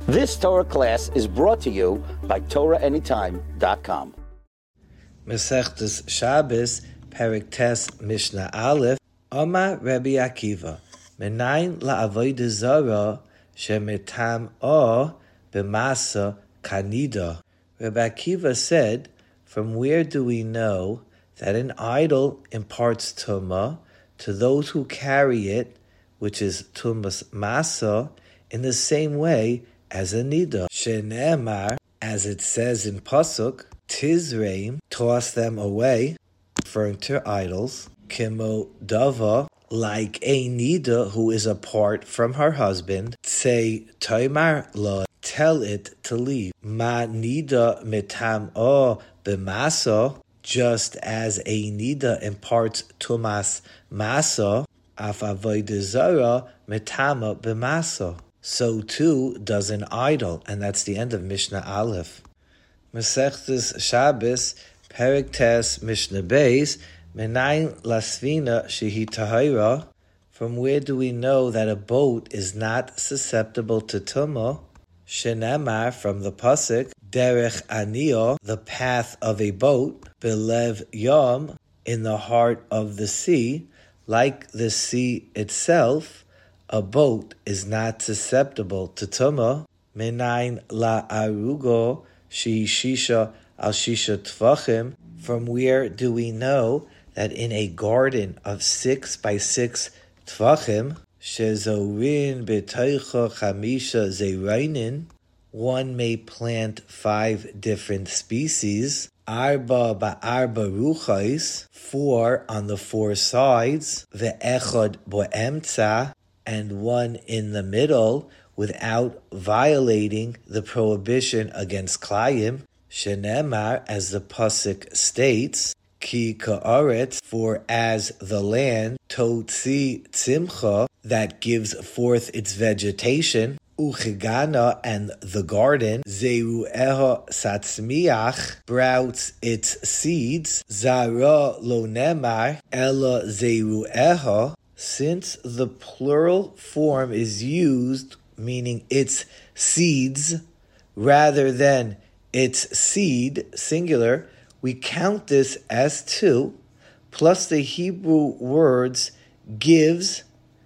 This Torah class is brought to you by TorahAnytime.com. Masechtas Shabbos, Perek Tes Mishnah Aleph, Omar Rabbi Akiva, Menayin la'avodah zara shemetam o b'masa kanida. Rabbi Akiva said, from where do we know that an idol imparts tumah to those who carry it, which is tumas masa, in the same way as a nida? Shene'emar, as it says in Pasuk, Tizreim, toss them away, referring to idols, Kimo Dava, like a nida who is apart from her husband, say Toimar la, tell it to leave. Ma nida mitam o b'masa, just as a nida imparts tumas masa, af avodah zara mitama b'masa. So too does an idol, and that's the end of Mishnah Aleph. Masechtas Shabbos, Perek Tes Mishnah Beis, Menayin lasvina shehi tahira. From where do we know that a boat is not susceptible to tumah? Shenemar, from the pasuk, derech aniyah, the path of a boat, belev yom, in the heart of the sea, like the sea itself. A boat is not susceptible to tumah. Menayin la arugo she shisha al shisha tvachim. From where do we know that in a garden of 6 by 6 tvachim, shezorin b'toicha chamisha zeirainin, one may plant 5 different species, arba ba'arba ruchais, 4 on the 4 sides, ve'echad bo'emtza, and 1 in the middle, without violating the prohibition against klayim, shenemar, as the pasuk states, ki ka'aretz, for as the land, totzi tzimcha, that gives forth its vegetation, uchigana, and the garden, zeru'eha satzmiach, sprouts its seeds, zara lo nemar, ella zeru'eha. Since the plural form is used, meaning its seeds, rather than its seed, singular, we count this as 2, plus the Hebrew words gives,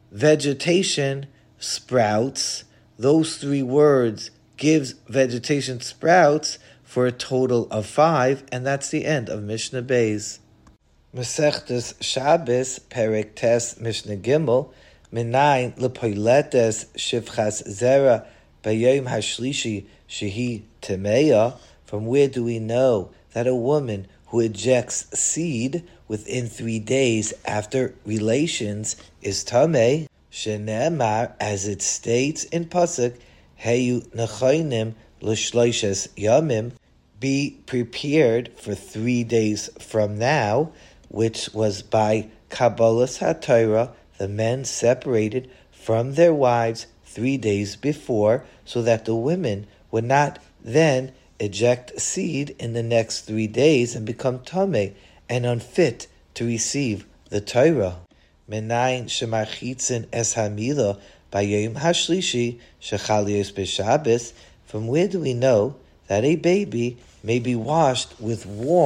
vegetation, sprouts. Those 3 words, gives, vegetation, sprouts, for a total of 5, and that's the end of Mishnah Beis. Masechtas Shabbos, Perek Tes Mishnah Gimel, Menayin lepoiletes shivchas zera b'yom hashlishi shehi temeya. From where do we know that a woman who ejects seed within 3 days after relations is tameh? Shene'emar, as it states in pasuk, heyu nechonim l'shloishes yamim, be prepared for 3 days from now, which was by Kabbalas HaTorah, the men separated from their wives 3 days before, so that the women would not then eject seed in the next 3 days and become tameh and unfit to receive the Torah. Menayin shemarchitzin es hamila b'yom hashlishi shechalios b'Shabbos. From where do we know that a baby may be washed with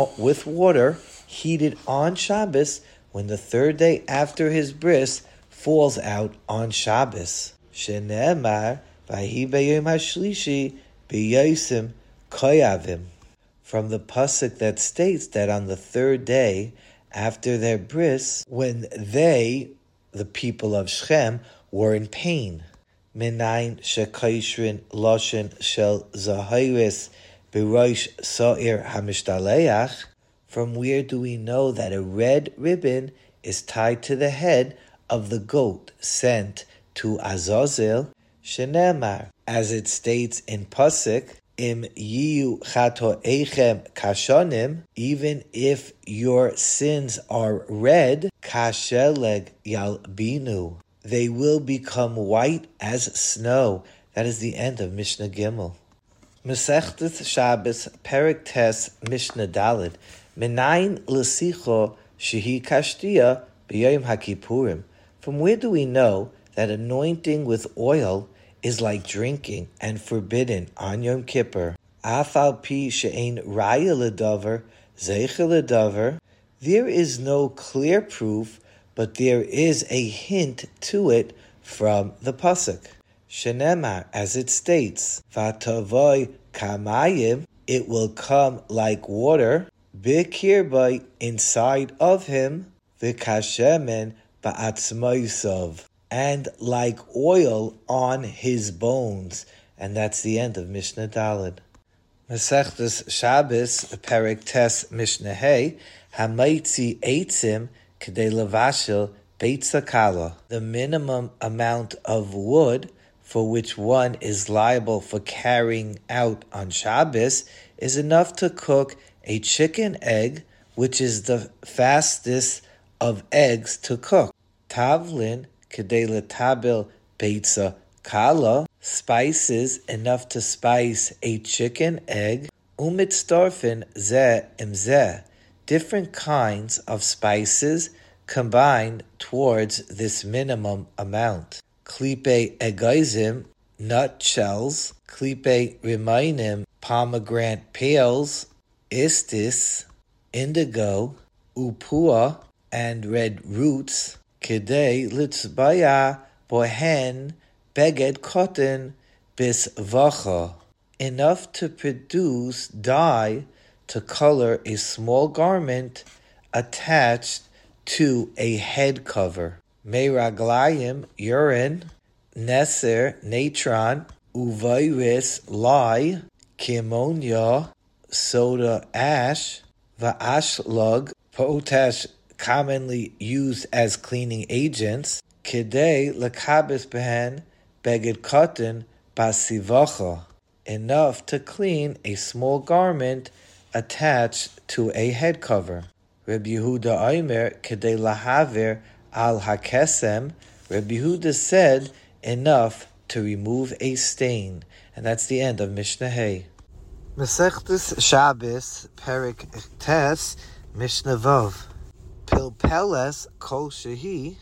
water heated on Shabbos when the 3rd day after his bris falls out on Shabbos? Shene'emar v'hi b'yom hashlishi b'yosim koyavim. From the pasuk that states that on the 3rd day after their bris, when they, the people of Shechem, were in pain. Menayin shekoishrin loshen shel zahiris b'rosh sa'ir hamishtaleach. From where do we know that a red ribbon is tied to the head of the goat sent to Azazel? Shenemar, as it states in pasuk, im yiyu chato'echem kashonim, even if your sins are red, kasheleg yalbinu, they will become white as snow. That is the end of Mishnah Gimel. Masechtas Shabbos, Perek Tes Mishnah Daled, Menayin l'sicho shehi kashtia b'yom haKippurim. From where do we know that anointing with oil is like drinking and forbidden on Yom Kippur. Afal pi she'ein raya ledavar, zeicha ledavar. There is no clear proof, but there is a hint to it from the pasuk. Shenemar, as it states, Vatavoy kamayim, it will come like water, bikirbai, inside of him, vikashemen ba'atzmaisov, and like oil on his bones. And that's the end of Mishnah Daled. Masechtas Shabbos, Perek Tes Mishnah Hey, Hamaitzi Eitzim K'dei Levashel Beitza Kala. The minimum amount of wood for which one is liable for carrying out on Shabbos is enough to cook a chicken egg, which is the fastest of eggs to cook. Tavlin K'dei Letabil Beitza Kala, spices enough to spice a chicken egg. Umitztorfin zeh im zeh, different kinds of spices combined towards this minimum amount. Klipe egaizim, nutshells. Klipe remainim, pomegranate peels. Istis, indigo. Upua, and red roots. Kidei litzbaya bohen beged cotton bisvacha, enough to produce dye to color a small garment attached to a head cover. Meiraglayim, urine. Neser, natron. Uvairis, lye. Kimmonia, soda ash. Va'ashlug, potash, commonly used as cleaning agents. Kidei lekabes behen beged cotton basivacha, enough to clean a small garment attached to a head cover. Rabbi Yehuda Omer k'dei lahaver al hakesem. Rabbi Yehuda said enough to remove a stain, and that's the end of Mishnah Hey. Masechtas Shabbos Perek Tes Mishnah Vav. Pilpeles kol shehi.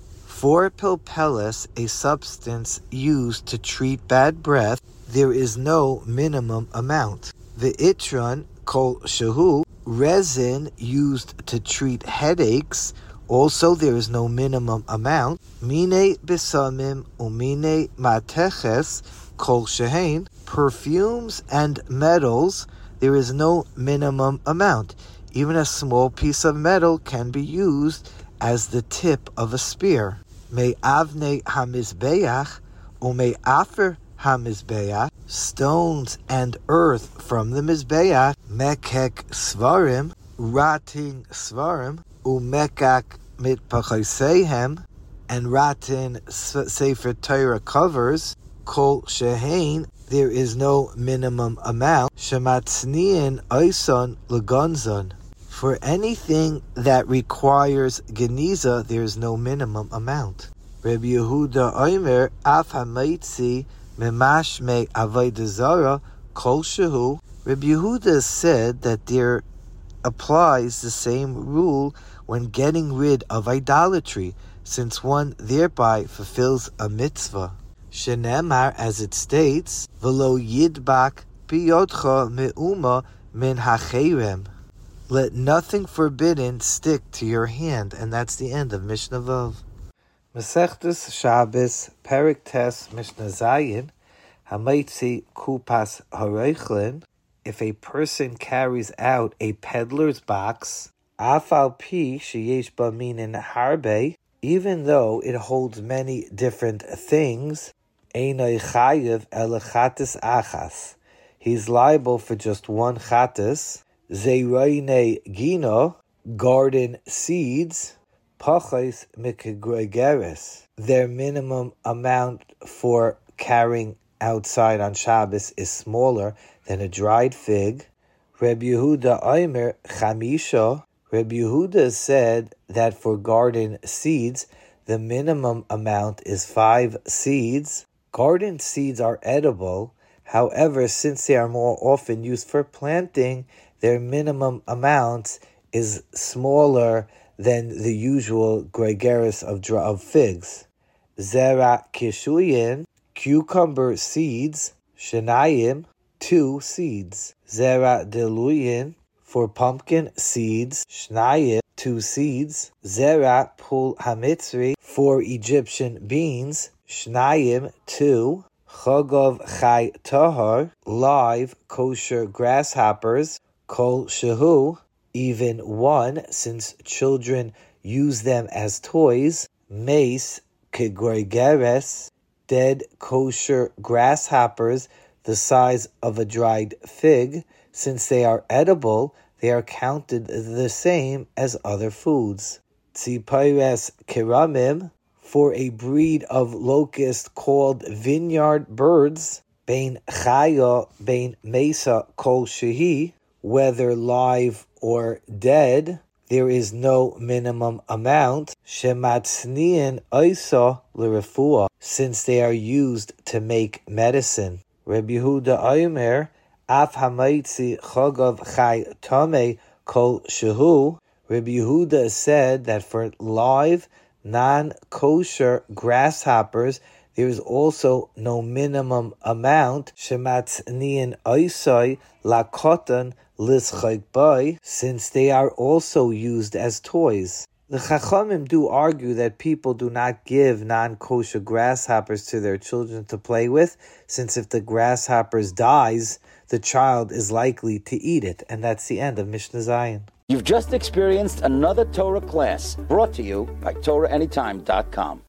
For pilpeles, a substance used to treat bad breath, there is no minimum amount. The itron kol shehu, resin used to treat headaches, also there is no minimum amount. Mine besamim umine mateches kol shehein, perfumes and metals, there is no minimum amount. Even a small piece of metal can be used as the tip of a spear. Me avne hamizbeach, ume afer hamizbeach, stones and earth from the mizbeach, mekek svarim, ratin svarim, umekak mitpachoseihem, and ratin sefer Torah covers, kol shehein, there is no minimum amount. Shematzniin oison legonzon. For anything that requires geniza, there is no minimum amount. Rabbi Yehuda Omer af hamaitzi memashme avodah zara kol shehu. Rabbi Yehuda said that there applies the same rule when getting rid of idolatry, since one thereby fulfills a mitzvah. Shenemar, as it states, v'lo yidbak biyodcha me'uma min hacherem. Let nothing forbidden stick to your hand, and that's the end of Mishnah Vav. Masechtas Shabbos Perek Tes Mishnah Zayin, Hamaitzi Kupas Hareichlin. If a person carries out a peddler's box, Afal pi sheyesh ba minin harbe, even though it holds many different things, Einay chayev ele chatas achas. He's liable for just one chatas. Zeiraine gino, garden seeds, pachais mikegregeres. Their minimum amount for carrying outside on Shabbos is smaller than a dried fig. Rabbi Yehuda Omer chamisha. Rabbi Yehuda said that for garden seeds, the minimum amount is 5 seeds. Garden seeds are edible. However, since they are more often used for planting, their minimum amount is smaller than the usual gregaris of figs. Zera kishuyin, cucumber seeds, shenayim, 2 seeds. Zera deluyin, for pumpkin seeds, shnayim, 2 seeds. Zera pul hamitzri, for Egyptian beans, shnayim, 2. Chagov chai tahar, live kosher grasshoppers, kol shehu, even 1, since children use them as toys. Mace kegregeres, dead kosher grasshoppers the size of a dried fig. Since they are edible, they are counted the same as other foods. Tzipires keramim, for a breed of locust called vineyard birds, bein chaya, bein mesa kol shehi, whether live or dead, there is no minimum amount. Shematzniin oisa l'refuah, since they are used to make medicine. Rabbi Yehuda Omer, af hamaitzi chagav chai tamei kol shehu. Rabbi Yehuda said that for live, non-kosher grasshoppers, there is also no minimum amount. Shematzniin oisai lakotan lischayk bai, since they are also used as toys. The Chachamim do argue that people do not give non-kosher grasshoppers to their children to play with, since if the grasshoppers dies, the child is likely to eat it. And that's the end of Mishnah Zayin. You've just experienced another Torah class brought to you by TorahAnytime.com.